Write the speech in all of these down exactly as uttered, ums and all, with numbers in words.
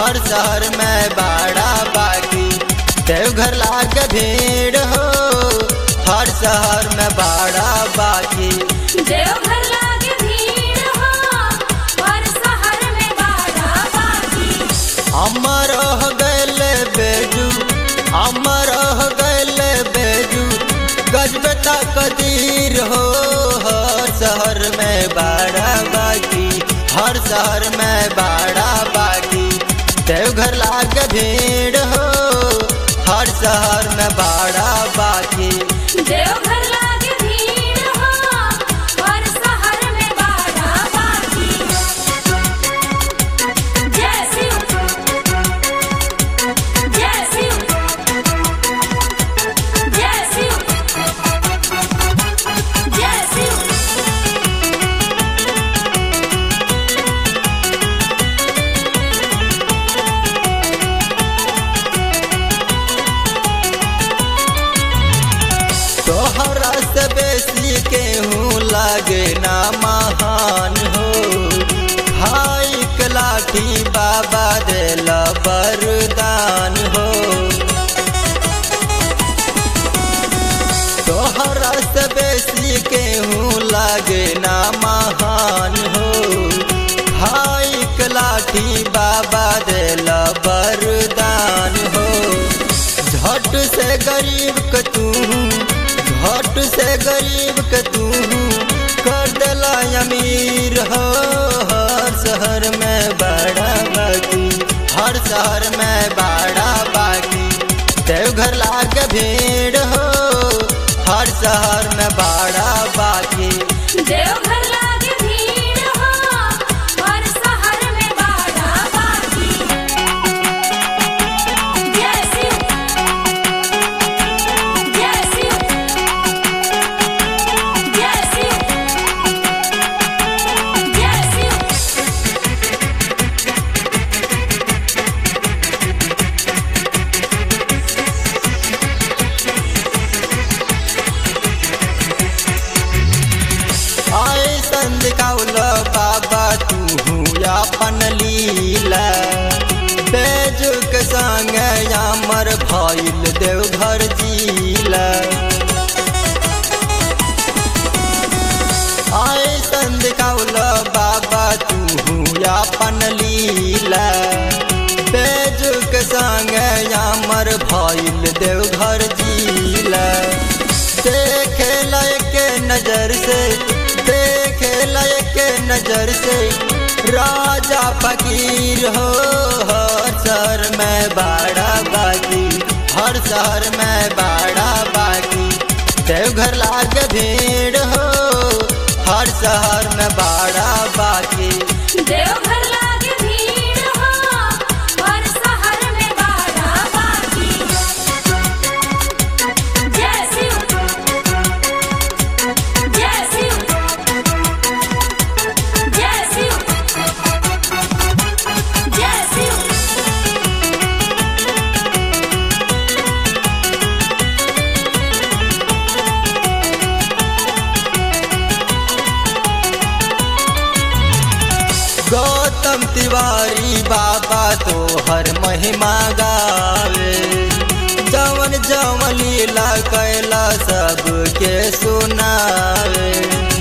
हर शहर में बड़ा बाकी देवघर लाग भीड़ हो, हर शहर में बड़ा बाकी देवघर लागे भीड़ हो, हर शहर में बड़ा बाकी। अमर हो गैल बेजू, अमर हो गैल बेजू, गजब तकदीर हो, हर शहर में बड़ा बाकी, हर शहर में बड़ा बाकी देवघर लाग भीड़ हो, हर शहर में बड़ा बाकी देवघर लागे भीड़ हो, हर शहर में बड़ा बाकी। जय शिव जय शिव जय शिव जय शिव। तोहरा से बेसी केहू लागे ना महान हो, भाई के लाठी बाबा देला वरदान हो। तोहरा से बेसी केहू लागे ना महान हो, भाई के लाठी बाबा देला वरदान हो। झट से गरीब के तू, हट से गरीब के तू कर देला अमीर हो, हर शहर में बड़ा बाकी, हर शहर में बड़ा बाकी देवघर लाग भीड़ हो, हर शहर में बड़ा बाकी देवघर लागे भीड़ हो, हर शहर में बड़ा बाकी। जय शिव जय शिव जय शिव जय शिव। आए संदिकाउल बाबा तू अपन लीला, बेजुक संग यामर भइल देवघर जिला। आए संदिकाउल बाबा तू अपन लीला, बेजुक संग यामर भइल देवघर जिला। देखे लायक नजर से, देखे लायक नजर से राजा फकीर हो, हर शहर में बड़ा बाकी, हर शहर में बड़ा बाकी देवघर लाग भीड़ हो, हर शहर में बड़ा बाकी देवघर लागे भीड़ हो, हर शहर में बड़ा बाकी। जय शिव जय शिव जय शिव जय शिव। गौतम तिवारी बाबा तो हर महिमा गावे, जवन जवन लीला कैला सबके सुनावे।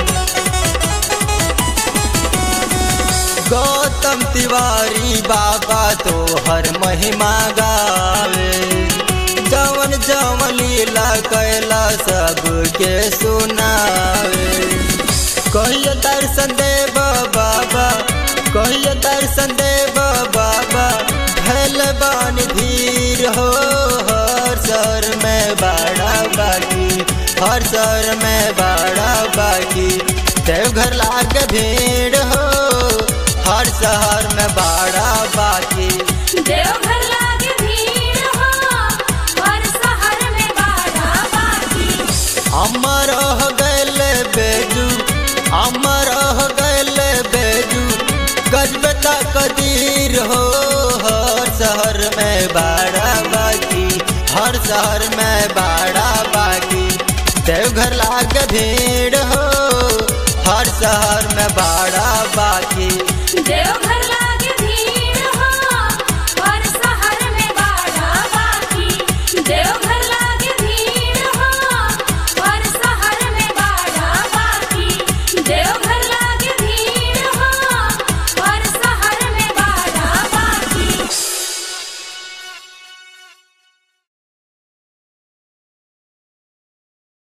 गौतम तिवारी बाबा तो हर महिमा गावे, जवन जवन लीला कैला सबके सुनावे। कहियो दर्शन देव बाबा, कहियो दर्शन देव बाबा, भैल बान धीर हो, हर शहर में बड़ा बाकी, हर शहर में बड़ा बाकी देवघर लाग भीड़ हो, हर शहर में बड़ा बाकी देवघर लागे भीड़ हो, हर शहर में बड़ा बाकी। अमर हो गैल बेजू, अमर हो गैल बेजू, गजब तकदीर हो, हर शहर में बड़ा बाकी, हर शहर में बड़ा बाकी देवघर लाग भीड़ हो, हर शहर में